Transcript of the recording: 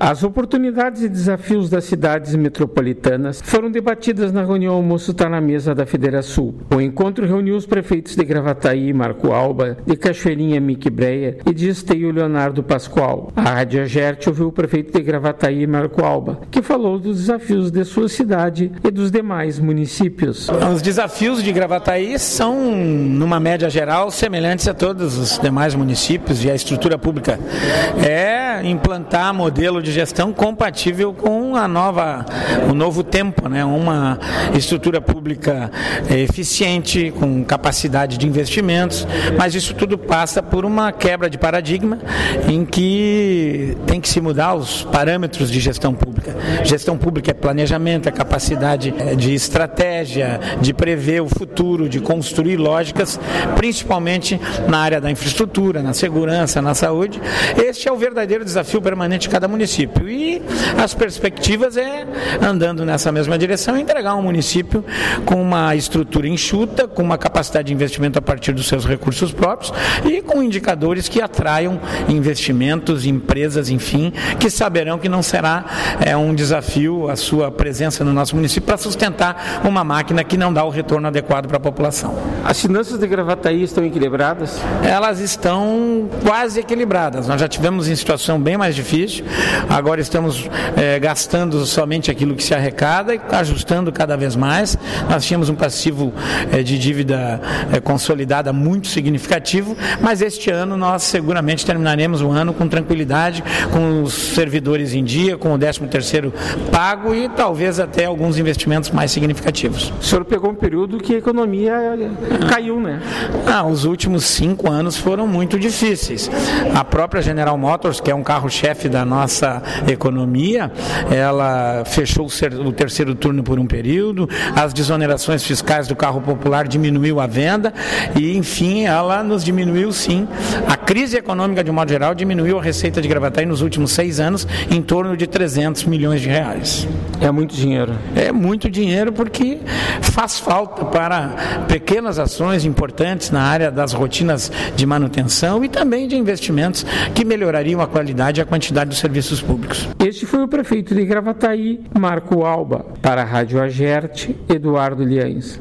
As oportunidades e desafios das cidades metropolitanas foram debatidas na reunião Almoço Tá na Mesa da Federação. O encontro reuniu os prefeitos de Gravataí, Marco Alba, de Cachoeirinha, Mique Breia e de Esteio, Leonardo Pascoal. A Rádio Agerte ouviu o prefeito de Gravataí, Marco Alba, que falou dos desafios de sua cidade e dos demais municípios. Os desafios de Gravataí são, numa média geral, semelhantes a todos os demais municípios, e a estrutura pública é implantar modelo de gestão compatível com o novo tempo, né? Uma estrutura pública eficiente, com capacidade de investimentos, mas isso tudo passa por uma quebra de paradigma em que tem que se mudar os parâmetros de gestão pública. Gestão pública é planejamento, é capacidade de estratégia, de prever o futuro, de construir lógicas, principalmente na área da infraestrutura, na segurança, na saúde. Este é o verdadeiro desafio permanente de cada município. E as perspectivas é, andando nessa mesma direção, entregar um município com uma estrutura enxuta, com uma capacidade de investimento a partir dos seus recursos próprios e com indicadores que atraiam investimentos, empresas, enfim, que saberão que não será um desafio a sua presença no nosso município para sustentar uma máquina que não dá o retorno adequado para a população. As finanças de Gravataí estão equilibradas? Elas estão quase equilibradas. Nós já tivemos em situação bem mais difícil. Agora estamos gastando somente aquilo que se arrecada e ajustando cada vez mais. Nós tínhamos um passivo de dívida consolidada muito significativo, mas este ano nós seguramente terminaremos o ano com tranquilidade, com os servidores em dia, com o 13º pago e talvez até alguns investimentos mais significativos. O senhor pegou um período que a economia caiu, né? Os últimos 5 anos foram muito difíceis. A própria General Motors, que é um carro-chefe da nossa economia, ela fechou o terceiro turno por um período, as desonerações fiscais do carro popular diminuiu a venda e, enfim, ela nos diminuiu sim. A crise econômica, de um modo geral, diminuiu a receita de Gravataí nos últimos 6 anos em torno de 300 milhões de reais. É muito dinheiro. É muito dinheiro porque faz falta para pequenas ações importantes na área das rotinas de manutenção e também de investimentos que melhorariam a qualidade e a quantidade dos serviços públicos. Este foi o prefeito de Gravataí, Marco Alba. Para a Rádio Agerte, Eduardo Liães.